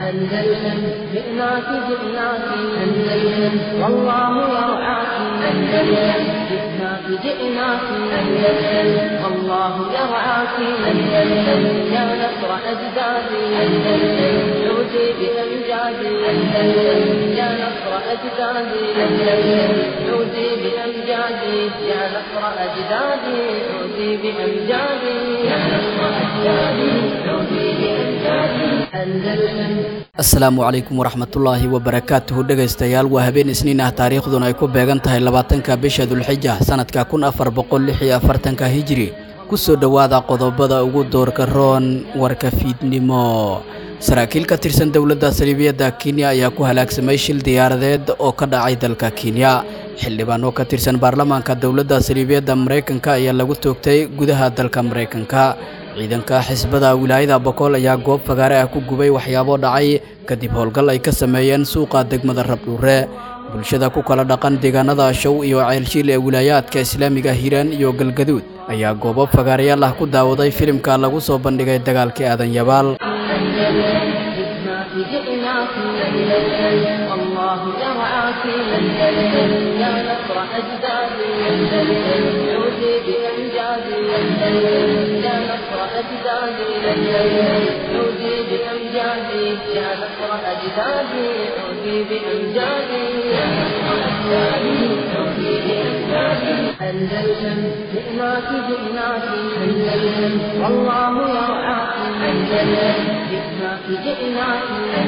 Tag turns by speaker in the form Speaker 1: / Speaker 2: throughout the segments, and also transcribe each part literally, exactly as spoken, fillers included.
Speaker 1: أندلسن جئناك جئناك أندلسن والله يرعاك أندلسن جئناك جئناك أندلسن والله يرعاك أندلسن يا نصر أجدادي أندلسن عودي بأمجادي أندلسن يا نصر أجدادي أندلسن عودي بأمجادي يا نصر أجدادي عودي بأمجادي يا نصر أجدادي عودي بأمجادي أندلسن.
Speaker 2: asalaamu calaykum waraxmatullaahi wabarakaatuhu dhegaystayaal waa habeen isniin ah taariikhduna ay ku beegan tahay labaatanka bisha dulxija sanadka kun afar boqol lix iyo afartanka hijri kusoo dhowaada qodobada ugu doorka roon warka fiidnimo. saraakiil ka tirsan dowladda saliibiyadda Kenya ayaa ku halaagsamay shil diyaaradeed oo ka dhacay dalka Kenya. xildhibaano ka tirsan baarlamaanka dowladda saliibiyadda Mareykanka ayaa lagu toogtay gudaha dalka Mareykanka. ciidanka xisbada wilaayada Boqol ayaa goob fagaare ah ku gubay waxyaabo dhacay kadib howlgal ay ka sameeyeen suuqa degmada Rabdhuure. bulshada ku kala dhaqan deegaanada Show iyo Ceelshil ee wilaayadka Islaamiga Hiiraan iyo Galgaduud ayaa goobo fagaareyaal ah ku daawaday filimka lagu soo bandhigay dagaalkii Aadan Yabaal.
Speaker 1: جئناك أندلسن والله يرعاك أندلسن يا نصر أجدادي أندلسن عودي بأمجادي أندلسن يا نصر أجدادي أندلسن عودي بأمجادي يا نصر أجدادي عودي بأمجادي يا نصر أجدادي عودي بأمجادي أندلسن جئناك جئناك أندلسن والله يرعاك أندلسن جئناك جئناك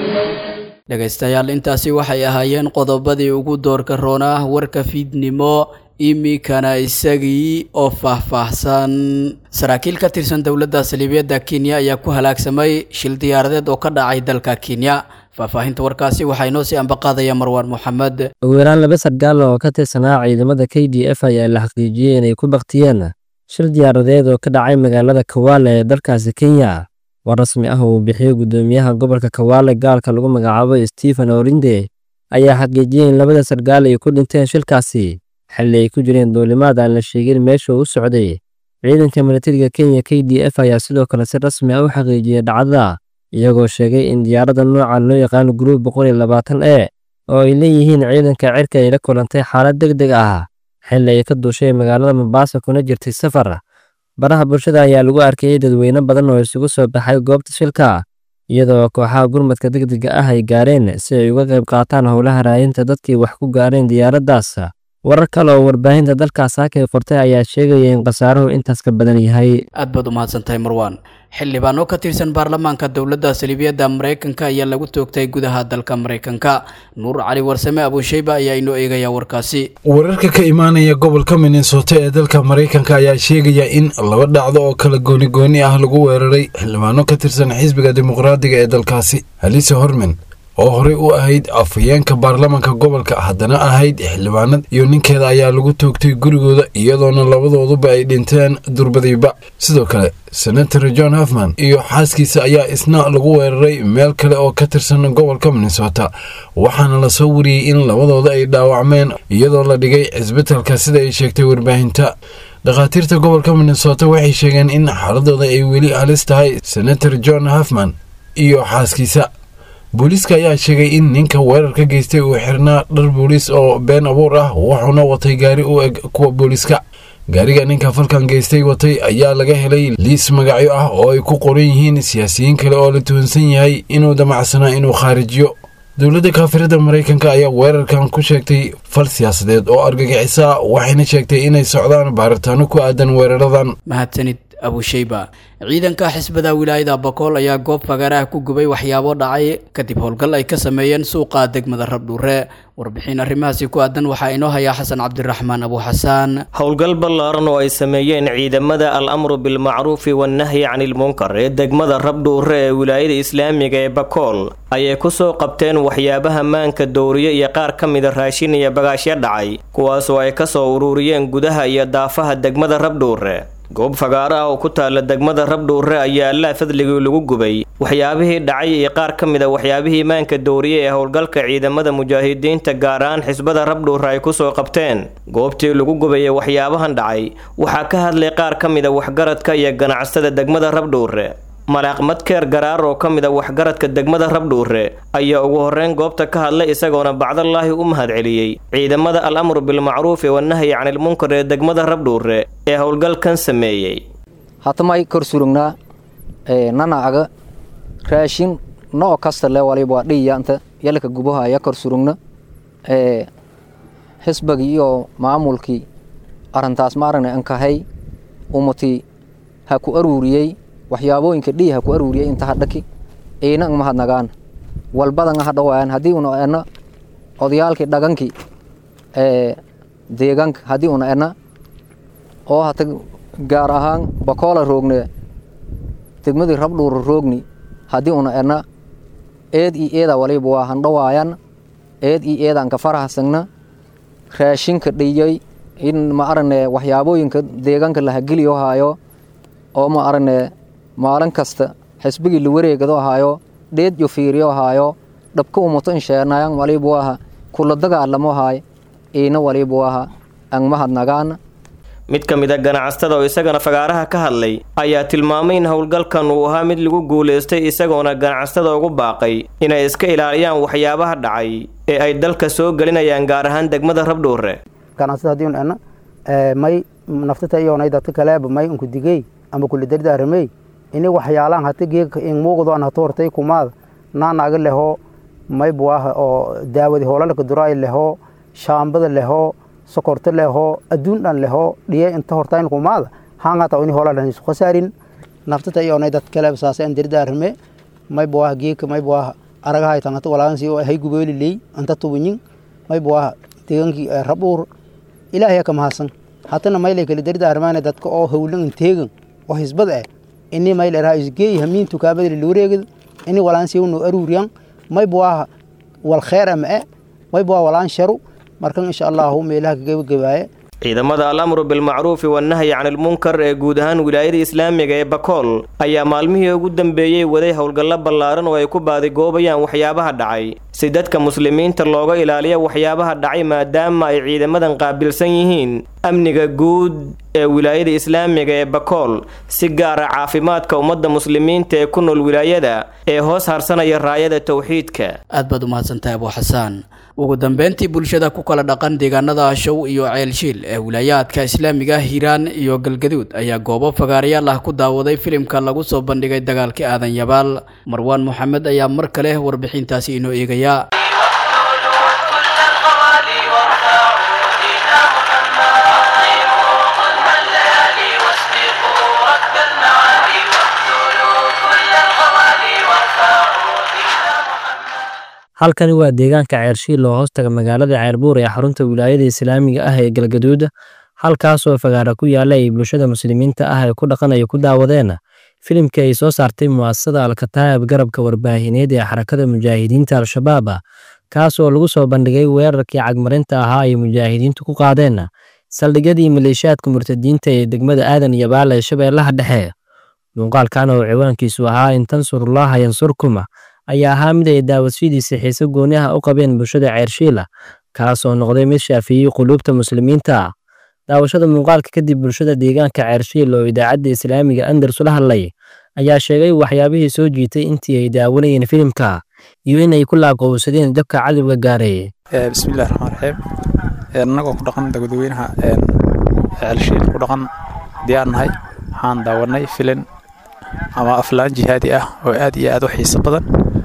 Speaker 2: dhegaystayaal intaasi waxay ahaayeen qodobadii ugu doorka roonaa warka fiidnimo imikana isagii oo faahfaahsan. saraakiil ka tirsan dowladda saliibiyadda Kenya ayaa ku halaagsamay shil diyaaradeed oo ka dhacay dalka Kenya. faahfaahinta warkaasi waxaa inoo sii ambaqaadaya Marwaan Moxamed.
Speaker 3: ugu yaraan laba sargaal oo ka tirsanaa ciidamada K D F ayaa la xaqiijiyay inay ku baqtiyeen shil diyaaradeed oo ka dhacay magaalada Kwale ee dalkaasi Kenya. war rasmi ah oo bixiyay gudoomiyaha gobolka Kwale gaalka lagu magacaabo Stephen Orinde ayaa xaqiijiyay in labada sargaal ay ku dhinteen shilkaasi xilli ay ku jireen duulimaad aan la sheegin meesha uu socday. ciidanka militariga Kenya K D F ayaa sidoo kale si rasmi ah u xaqiijiyay dhacdada iyagoo sheegay in diyaaradda nooca loo yaqaan Group boqol iyo labaatan A oo ay leeyihiin ciidanka cirka ay la kulantay xaalad degdeg ah xilli ay ka duushay magaalada Mombasa kuna jirtay safar. baraha bulshada ayaa lagu arkayay dadweyne badan oo isugu soo baxay goobta shilka iyadoo kooxaha gurmadka degdega ah ay gaareen si ay uga qayb qaataan howlaha raadinta dadkii wax ku gaareen diyaaraddaas. warar kale oo warbaahinta dalkaas ka qortay ayaa sheegaya in khasaaruhu intaas ka badan yahay.
Speaker 2: aad baad u mahadsantahay Marwaan. xildhibaano ka tirsan baarlamaanka dowladda saliibiyadda Mareykanka ayaa lagu toogtay gudaha dalka Mareykanka. Nuur Cali Warsame Abu Shayba ayaa inoo eegaya warkaasi.
Speaker 4: wararka ka imaanaya gobolka Minnesota ee dalka Mareykanka ayaa sheegaya in laba dhacdo oo kala gooni gooni ah lagu weeraray xildhibaano ka tirsan xisbiga dimuqraadiga ee dalkaasi. Alice Horman oo horey u ahayd afhayeenka baarlamaanka gobolka haddana ahayd xildhibaanad iyo ninkeeda ayaa lagu toogtay gurigooda iyadoona labadooduba ay dhinteen durbadiiba. sidoo kale senator John Hoffman iyo xaaskiisa ayaa isna lagu weeraray meel kale oo ka tirsan gobolka Minnesota waxaana la soo wariyay in labadooda ay dhaawacmeen iyadoo la dhigay isbitaalka sida ay sheegtay warbaahinta. dhakhaatiirta gobolka Minnesota waxay sheegeen in xaaladooda ay weli halis tahay senator John Hoffman iyo xaaskiisa. booliiska ayaa sheegay in ninka weerarka geystay uu xirnaa dhar booliis oo been abuur ah wuxuuna watay gaari u eg kuwa booliiska. gaariga ninka falkan geystay watay ayaa laga helay liis magacyo ah oo ay ku qoran yihiin siyaasiyiin kale oo la tuhunsan yahay inuu damacsanaa inuu khaarijiyo. dowladda kaafirada Mareykanka ayaa weerarkan ku sheegtay fal siyaasadeed oo argagixisa waxayna sheegtay inay socdaan baaritaano ku aadan weeraradan.
Speaker 2: mahadsanid Abu Shayba. ciidanka xisbada wilaayada Boqol ayaa goob fagaare ah ku gubay waxyaabo dhacay kadib howlgal ay ka sameeyeen suuqa degmada Rabdhuure. warbixin arrimahaasi ku aadan waxaa inoo haya Xasan Cabdiraxmaan Abu Xasaan.
Speaker 5: howlgal ballaaran oo ay sameeyeen ciidamada al-amru bil ma'ruf wan nahyi 'anil munkar ee degmada Rabdhuure ee wilaayada Islaamiga ee Boqol ayay ku soo qabteen waxyaabaha maanka dooriye iyo qaar ka mid ah raashin iyo bagaashyo dhacay kuwaas oo ay ka soo ururiyeen gudaha iyo daafaha degmada Rabdhuure. goob fagaare ah oo ku taala degmada Rabdhuure ayaa alla fadligii lagu gubay waxyaabihii dhacay iyo qaar ka mid ah waxyaabihii maanka dooriye ee howlgalka ciidamada mujaahidiinta gaar ahaan xisbada Rabdhuure ay ku soo qabteen. goobtii lagu gubay waxyaabahan dhacay waxaa ka hadlay qaar ka mid ah waxgaradka iyo ganacsatada degmada Rabdhuure. malaaq madkeer garaar oo ka mid ah waxgaradka degmada rabdhuure ayaa ugu horreyn goobta ka hadlay isagoona bacdallaahi u mahadceliyey ciidamada al-amru bilmacruufi wannahyi canilmunkar ee degmada rabdhuure ee howlgalkan sameeyey.
Speaker 6: hatamay kor surugnaa nanaaga raashin noo kasta le waliba waa dhiyaanta yalka gubaha ayaa kor surugna xisbigii iyo maamulkii arrintaas ma aragnay an kahay umutii ha ku aruuriyey waxyaabooyinka dhiya ha ku aruuriyey inta hadhaki iina ang mahadnagaan walbadan ha dhawaan haddii una ena odayaalkii dhagankii deegaanka haddii una ena oo hata gaar ahaan bakoola roogne degmadii rabdhuur roogni haddii una ena eed ii eeda waliba waa handhawaayan eed ii eedaan ka farahasagna raashinka dhiyey in ma aragne waxyaabooyinka deegaanka la hageliyo haayo oo ma aragne maalin kasta xisbigii la wareegado haayo dheed yo fiiriyo haayo dhabka umuto in sheenayan waliba waa kula dagaalamo haay iina waliba waa ang mahadnagaan.
Speaker 5: mid ka mid ah ganacsatada oo isagana fagaaraha ka hadlay ayaa tilmaamay in howlgalkan uu ahaa mid lagu guuleystay isagoona ganacsatada ugu baaqay inay iska ilaaliyaan waxyaabaha dhacay ee ay dalka soo gelinayaan gaar ahaan degmada rabdhuure.
Speaker 7: ganacsatada haddii un ena may naftata iyoonay dadka kaleeba may unku digey ama kula dardaaramey ini waxyaalaan hata geega in muuqdo an hata hortay kumaada naanaaga leho may buaha oo daawadi hoolalka duraay leho shaambada leho sokorta leho adduun dhan leho dhiye inta hortayn kumaada haangata ini hoolalan isu khasaarin naftata iyoonay dad kaleeba saasay an dardaarame may buaha geega may buaha aragahay tangata walaagansi oo hay gubeeli ley anta tubunyin may buaha deegaankii rabdhuur ilaahay ka mahadsan hatana maylay kala dardaarmaan dadka oo howlan inteegan oo hisbad ah inni mayl raha isgeey hamiin tukaabada la wareegid inni walaansi uu aruuriyan may buaha wal khair ama may buaha walaan sharu markan insha Allah meelaha ka gabagabaaye.
Speaker 5: ciidamada al-amru bilmacruufi wannahyi canilmunkar ee guud ahaan wilaayada islaamiga ee bakool ayaa maalmihii ugu dambeeyey waday howlgallo ballaaran oo ay ku baadigoobayaan waxyaabaha dhacay si dadka muslimiinta looga ilaaliyo waxyaabaha dhacay maadaama ay ciidamadan qaabilsan yihiin amniga guud ee wilaayada islaamiga ee bakool si gaara caafimaadka ummadda muslimiinta ee ku nool wilaayada ee hoos harsanaya raayada tawxiidka.
Speaker 2: aad baad u mahadsantahay Abu Xasaan. ugu dambeyntii bulshada ku kala dhaqan deegaanada Show iyo Ceelshiil ee wilaayaadka islaamiga Hiiraan iyo Galgaduud ayaa goobo fagaarayaal ah ku daawaday filimka lagu soo bandhigay dagaalkii Aadan Yabaal. Marwaan Maxamed ayaa mar kale warbixintaasi inoo eegaya.
Speaker 3: halkani waa deegaanka Ceelshiil oo hoostaga magaalada Ceelbuur ee xarunta wilaayada islaamiga ah ee Galgaduud halkaas oo fagaara ku yaala ay bulshada muslimiinta ah ay ku dhaqanayo ku daawadeen filimkii ay soo saartay mu'assasada Al-Kataa'ib garabka warbaahineed ee xarakada mujaahidiinta Al-Shabaab kaas oo lagu soo bandhigay weerarkii cagmarinta ahaa ay mujaahidiintu ku qaadeen saldhigyadii maleeshiyaadka murtadiinta ee degmada Aadan Yabaal ee Shabeellaha Dhexe. muuqaalkan oo ciwaankiisu ahaa in tansurullaha yansurkum ayaa ahaa mid ay daawasfidiisa xiiso gooni ah u qabeen bulshada Ceelshiil kaas oo noqday mid shaafiyey quluubta muslimiinta. daawashada muuqaalka kadib bulshada deegaanka Ceelshiil oo idaacadda islaamiga Andalus la hadlay ayaa sheegay waxyaabihii soo jiitay intii ay daawanayeen filimka iyo in ay ku laaqowsadeen dabka cadawga gaaray.
Speaker 8: bismillaahir rahmaanir rahiim anagoo ku dhaqan dadweynaha Ceelshiil ku dhaqan diyaarnahay waxaan daawanay filim ama aflaan jihaadi ah oo aad iyo aad u xiiso badan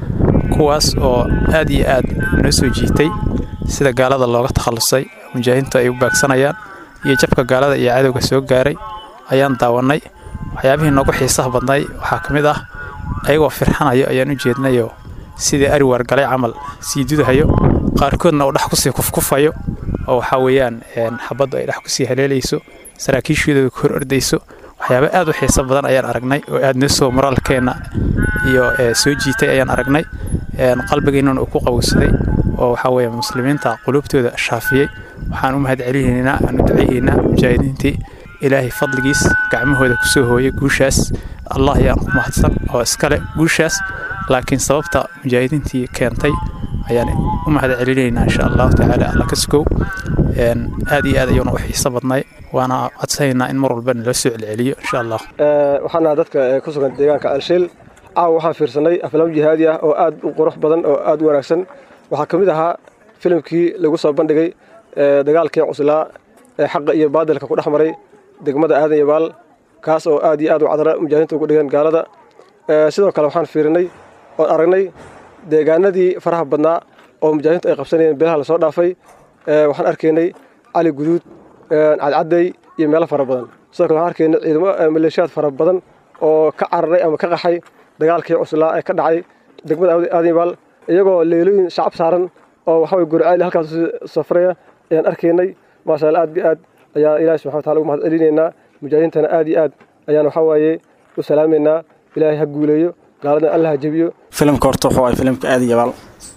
Speaker 8: kuwaas oo aad iyo aad noo soo jiitay sida gaalada looga takhalusay mujaahidiintu ay u baagsanayaan iyo jabka gaalada iyo cadawga soo gaaray ayaan daawanay. waxyaabihii noogu xiisaha badnay waxaa ka mid ah ayagoo firxanayo ayaan u jeednayo sidii ari wargalay camal sii dudahayo qaarkoodna uu dhax ku sii kufkufayo oo waxa weeyaan xabaddu ay dhax ku sii haleelayso saraakiishooda ku hor ordayso. waxyaabo aad u xiiso badan ayaan aragnay oo aad noo soo moraalkeena iyo soo jiitay ayaan aragnay qalbigeennana uu ku qawsaday oo waxa weeye muslimiinta qulubtooda shaafiyay. waxaan u mahad celinaynaa aan u duceeynaa mujaahidiintii ilaahay fadligiis gacmahooda ku soo hooyay guushaas. allah ayaan ku mahadsan oo iskale guushaas laakiin sababta mujaahidiintii keentay ayaan u mahad celinaynaa insha Allah taala alla ka sugo. aad iyo aad ayuu u xiiso badnay. waana codsaynaa in mar walba nala soo celceliyo insha allah
Speaker 9: waxaan ahaa dadka ku sugan deegaanka Alshiil caawa waxaan fiirsanay aflaam jihaadi ah oo aad u qurux badan oo aad u wanaagsan waxaa kamid ahaa filimkii lagu soo bandhigay dagaalkii cuslaa ee xaq iyo baadilka ku dhaxmaray degmada Aadan Yabaal kaas oo aad iyo aad u cadra mujaahidiinta ugu dhigan gaalada sidoo kale waxaan fiirinay oo aragnay deegaanadii faraha badnaa oo mujaahidiintu ay qabsanayeen bilaha la soo dhaafay waxaan arkaynay cali guduud cadcaday iyo meelo fara badan sidoo kale waxaan arkaynay ciidamo maleeshiyaad fara badan oo ka cararay ama ka qaxay dagaalkii cuslaa ee ka dhacay degmada Aadan Yabaal iyagoo leelooyin shacab saaran oo waxa way gurceel halkaas safraya ayaan arkaynay maasha Allah aad bi aad ayaa Ilaahay subhanahu wa ta'ala ugu mahad celinaynaa mujaahidiintana aad iyo aad ayaan waxa waaye u salaameynaa Ilaahay ha guuleeyo gaalada Allah ha jabiyo
Speaker 10: filimka horta waxa way filimka Aadan Yabaal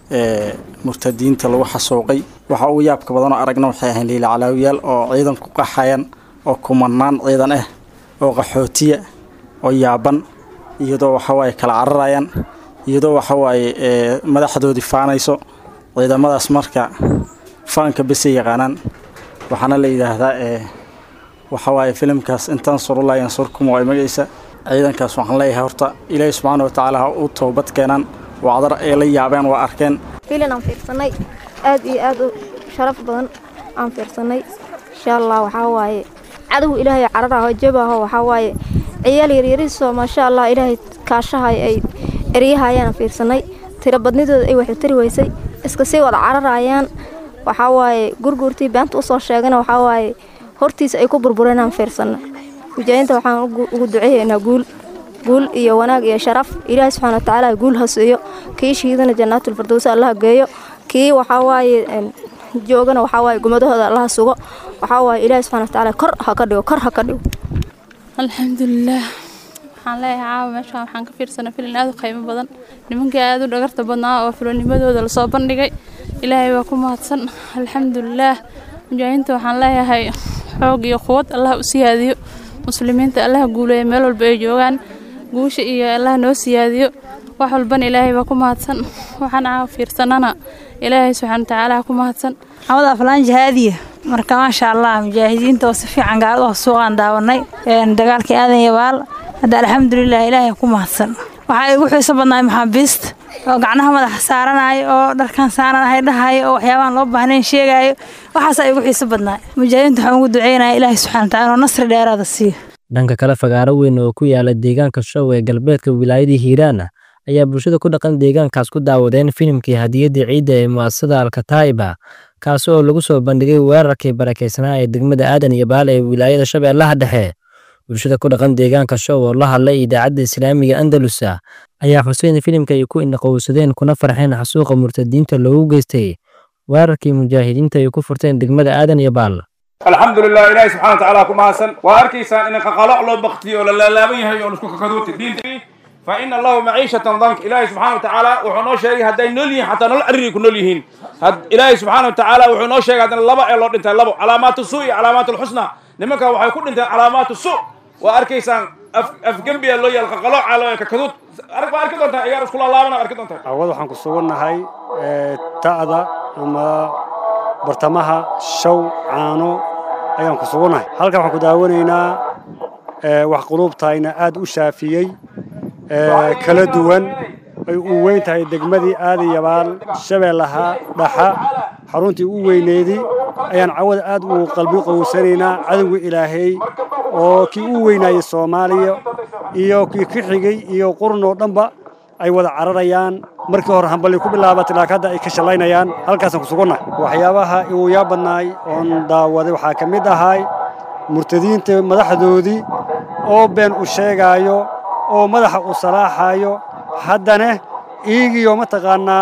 Speaker 10: ee murtadiinta lagu xasuuqay waxa uu yaabka badan oo aragna waxay ahayn Liila Calaawiyaal oo ciidan ku qaxayaan oo kumanaan ciidan ah oo qaxootiya oo yaaban iyadoo waxa way kala cararayaan iyadoo waxa way madaxdoodii faanayso ciidamadaas marka faanka bisi yaqaanaan waxaana la yiraahdaa ee waxa way filimkaas intaan surulaayeen surkum way magaysa ciidankaas waxaan leeyahay horta Ilaahay subhanahu wa ta'ala uu toobad keenan وعذر إلي يابان وأركان.
Speaker 11: فيلنا عم فيرسناي أد أد شرف بدن عم فيرسناي إن شاء الله وحواي عدو إلهي عرضه وجبه وحواي عيالي يريسو ما شاء الله إلهي كاشها أي ريها يانا فيرسناي ترى بدني أي واحد تري ويسي إسكسي وضع عرض عيان وحواي جرجورتي بنت وصل شاقنا وحواي هرتيس أي كبر برنا عم فيرسنا وجاينت وحنا ودعيه نقول قول يا وناق يا شرف إله سبحانه وتعالى يقول هسيو كي شهيدنا جنات الفردوس الله جايو كي وحواي جوجنا وحواي جمده هذا الله سوق وحواي إله سبحانه وتعالى كر هكذا كر هكذا
Speaker 12: الحمد لله حنا عاو ماشي waxaan ka fiirsanaa filin aad u qiimo badan nimanka aad u dhagarta badnaa oo filonimadooda la soo bandhigay ilaahay waa ku mahadsan alxamdulillah mujaahidiinta waxaan leeyahay xoog iyo quwad Allah u siyaadiyo muslimiinta Allah guuleeyo meel walba ay joogaan guusha iyo Allah noo siyaadiyo wax walban Ilaahay ba ku mahadsan waxaan caaw fiirsanana Ilaahay subhanahu wa ta'ala ku mahadsan
Speaker 13: xawada aflaan jihaadiya marka ma sha Allah mujaahidiinta oo si fiican gaar ah soo aan daawanay een dagaalkii Aadan Yabaal hada alxamdulillah Ilaahay ku mahadsan waxa ay ugu xiiso badnaa maxaabiist oo gacnaha madax saaranay oo dharkan saaranay dhahay oo waxyaabahan loo baahneen sheegayo waxaas ay ugu xiiso badnaa mujaahidiinta waxaan ugu duceynaa Ilaahay subhanahu wa ta'ala nasri dheeraad siiyo
Speaker 3: dhanka kale fagaaro weyn oo ku yaala deegaanka Show ee galbeedka wilaayada Hiiraan ayaa bulshada ku dhaqan deegaankaas ku daawadeen filimkii hadiyada ciida ee muasasada Al-Kataiba kaas oo lagu soo bandhigay weerarkii barakeysanaa ee degmada Aadan Yabaal ee wilaayada Shabeellaha Dhexe bulshada ku dhaqan deegaanka Show oo la hadlay idaacadda Islaamiga Andalus ayaa xuseen filimka ay ku inaqowsadeen kuna farxeen xasuuqa murtadiinta loogu geystay weerarkii mujaahidiinta ay ku furteen degmada Aadan Yabaal
Speaker 14: الحمد لله إلهي سبحانه وتعالى كما حسن وأركيسان إنك قلق له بختي ولا لا لا بيها يونسكو كدوت الدين فإن الله معيشة ضنك إلهي سبحانه وتعالى وحنو شيء هدين نولي حتى نول أريك نوليهن هد إلهي سبحانه وتعالى وحنو شيء هدين اللبع الله أنت اللبع علامات السوء علامات الحسنى لماك وحيكون أنت علامات السوء وأركيسان أف أف جنبي الله يلقى قلق على كدوت أرك أركض أنت يا رسول الله أنا أركض أنت
Speaker 15: أول حنك صورنا هاي تأذى أما برتمها شو عانو ayaan ku suganahay halka waxaan ku daawanaynaa ee wax qulubtayna aad u shaafiyay ee kala duwan ay u weyn tahay degmadii Aadan Yabaal Shabeellaha Dhexe xaruntii u weyneedii ayaan cawad aad u qalbi qowsanaynaa cadawga Ilaahay oo kii u weynaayay Soomaaliya iyo kii ka xigay iyo qurno dhanba ay wada cararayaan markii hore hanbali ku bilaabatay laakada ay ka shalaynayaan halkaas ku suganahay waxyaabaha uu yaabanaay oo daawaday waxa kamid ahay murtadiinta madaxdoodii oo been u sheegayo oo madaxa u salaaxayo haddana iigiyo ma taqaanaa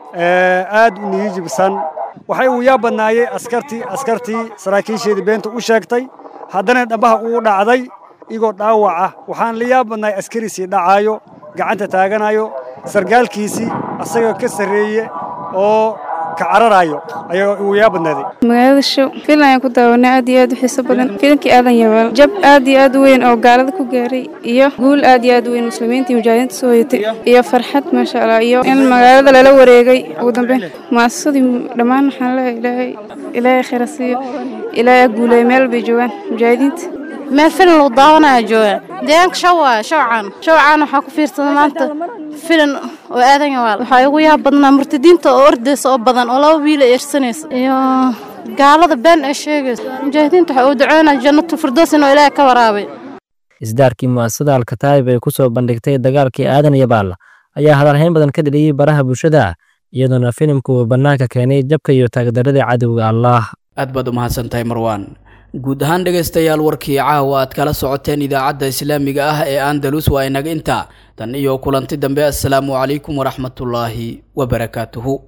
Speaker 15: aad u niyijibsan waxay uu yaabanaayay askartii askartii saraakiisheedii beenta u sheegtay haddana dhabaha uu dhacday igoo dhaawaca waxaan la yaabanaay askariisi dhacayo gacanta taaganayo sargaalkiisi asaga ka sareeye oo ka cararayo ayaa ugu yaa badnaaday
Speaker 16: magaalada show filan ayaan ku daawanay aad iyo aad u xiiso badan filankii aadan yabaal jab aad iyo aad u weyn oo gaalada ku gaaray iyo guul aad iyo aad u weyn muslimiinta mujaahidiinta soo hoyatay iyo farxad maasha Allah iyo in magaalada lala wareegay ugu dambeyn maasadii dhammaan waxaan leeyahay ilaahay ilaahay khayr siiyo ilaahay guuleey meel bay joogaan mujaahidiinta
Speaker 17: meel filan lagu daawanayo jooga deegaanka shawaa shawcaan shawcaan waxaa ku fiirsaday maanta filan oo aadan yabaal waxaa ugu yaab badnaa murtadiinta oo ordaysa oo badan oo laba wiil ay ersanaysa iyo gaalada been ay sheegayso mujaahidiinta waxa uu duceynaa jannatul firdaws inuu ilaahay ka waraabay
Speaker 3: isdaarkii mu'asasada Al-Kataib ay ku soo bandhigtay dagaalkii aadan yabaal ayaa hadalhayn badan ka dhaliyay baraha bulshada iyadoo filimku banaanka keenay jabka iyo taageerada cadawga Allah
Speaker 2: aad baad u mahadsantahay Marwan guud ahaan dhageystayaal warkii caawa aad kala socoteen idaacadda islaamiga ah ee Andalus waa inaga inta tan iyo kulanti dambe assalaamu calaykum waraxmatullaahi wabarakaatuhu